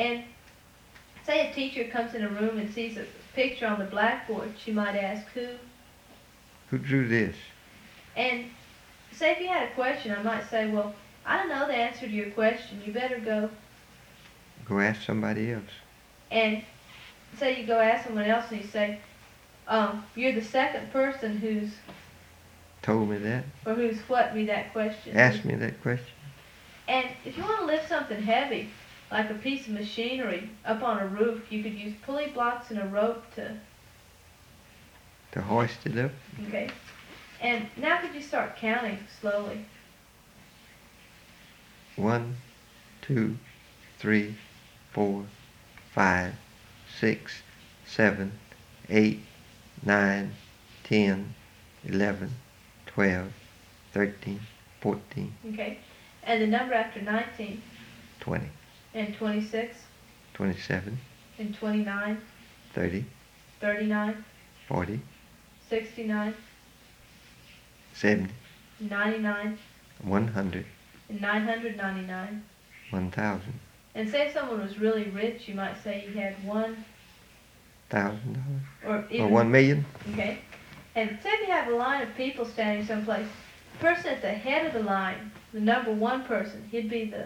And say a teacher comes in a room and sees a picture on the blackboard, she might ask, Who drew this? And say if you had a question, I might say, well, I don't know the answer to your question. You better go. Go ask somebody else. And say you go ask someone else and you say, you're the second person who's Told me that. or who's what me that question. Asked me that question. And if you want to lift something heavy, like a piece of machinery up on a roof, you could use pulley blocks and a rope To hoist it up. Okay. And now could you start counting slowly? 1, 2, 3, 4, 5, 6, 7, 8, 9, 10, 11, 12, 13, 14. Okay. And the number after 19? 20. And 26? 27. And 29? 30. 39? 40. 69? 70. 99? 100. And 999? 1,000. And say if someone was really rich, you might say you had $1,000. Or even, 1 million. Okay. And say if you have a line of people standing someplace, the person at the head of the line, the number one person, he'd be the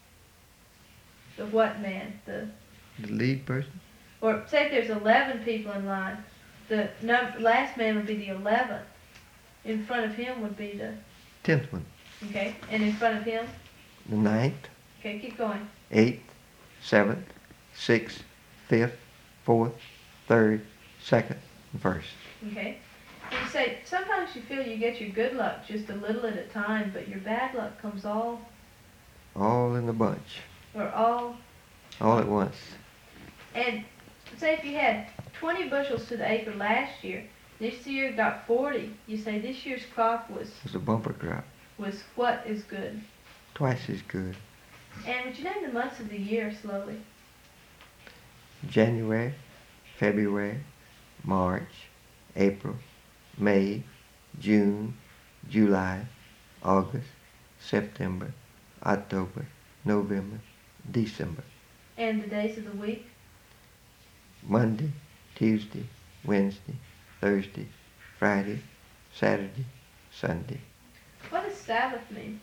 what man? The lead person. Or say if there's 11 people in line, the last man would be the 11th. In front of him would be the 10th one. Okay. And in front of him? The 9th. Okay, keep going. 8th, 7th, 6th, 5th, 4th, 3rd, 2nd, and 1st. Okay. And you say, sometimes you feel you get your good luck just a little at a time, but your bad luck comes all in the bunch. Or all at once. And say if you had 20 bushels to the acre last year, this year got 40, you say this year's crop It was a bumper crop. was what is good? Twice as good. And would you name the months of the year slowly? January, February, March, April, May, June, July, August, September, October, November, December. And the days of the week? Monday, Tuesday, Wednesday, Thursday, Friday, Saturday, Sunday. What does Sabbath mean?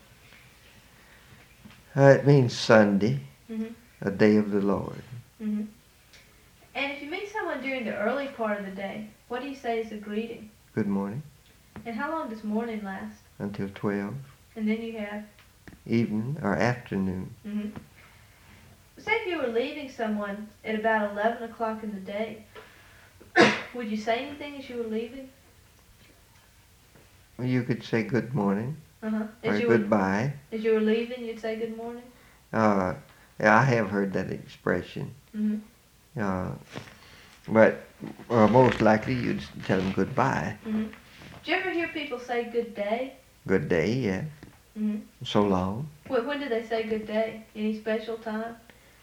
It means Sunday, Mm-hmm. a day of the Lord. Mm-hmm. And if you meet someone during the early part of the day, what do you say is a greeting? Good morning. And how long does morning last? Until 12. And then you have? Evening or afternoon. Mm-hmm. Say if you were leaving someone at about 11 o'clock in the day, would you say anything as you were leaving? Well, you could say good morning. Uh-huh. Or goodbye. As you were leaving, you'd say good morning? Yeah, I have heard that expression. Mm-hmm. But most likely you'd tell them goodbye. Mm-hmm. Do you ever hear people say good day? Good day, yeah. Mm-hmm. So long. When do they say good day? Any special time?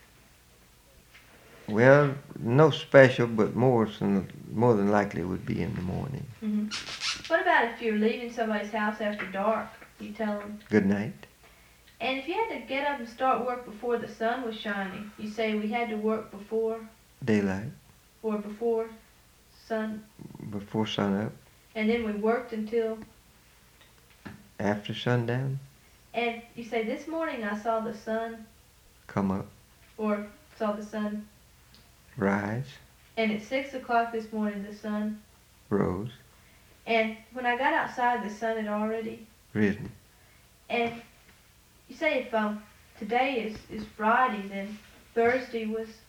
Well, no special, but more than likely would be in the morning. Mm-hmm. What about if you're leaving somebody's house after dark? You tell them good night. And if you had to get up and start work before the sun was shining, you say we had to work before daylight. Or before sun. Before sun up. And then we worked until after sundown. And you say this morning I saw the sun come up. Or saw the sun rise. And at 6 o'clock this morning the sun rose. And when I got outside the sun had already risen. And you say if today is Friday, then Thursday was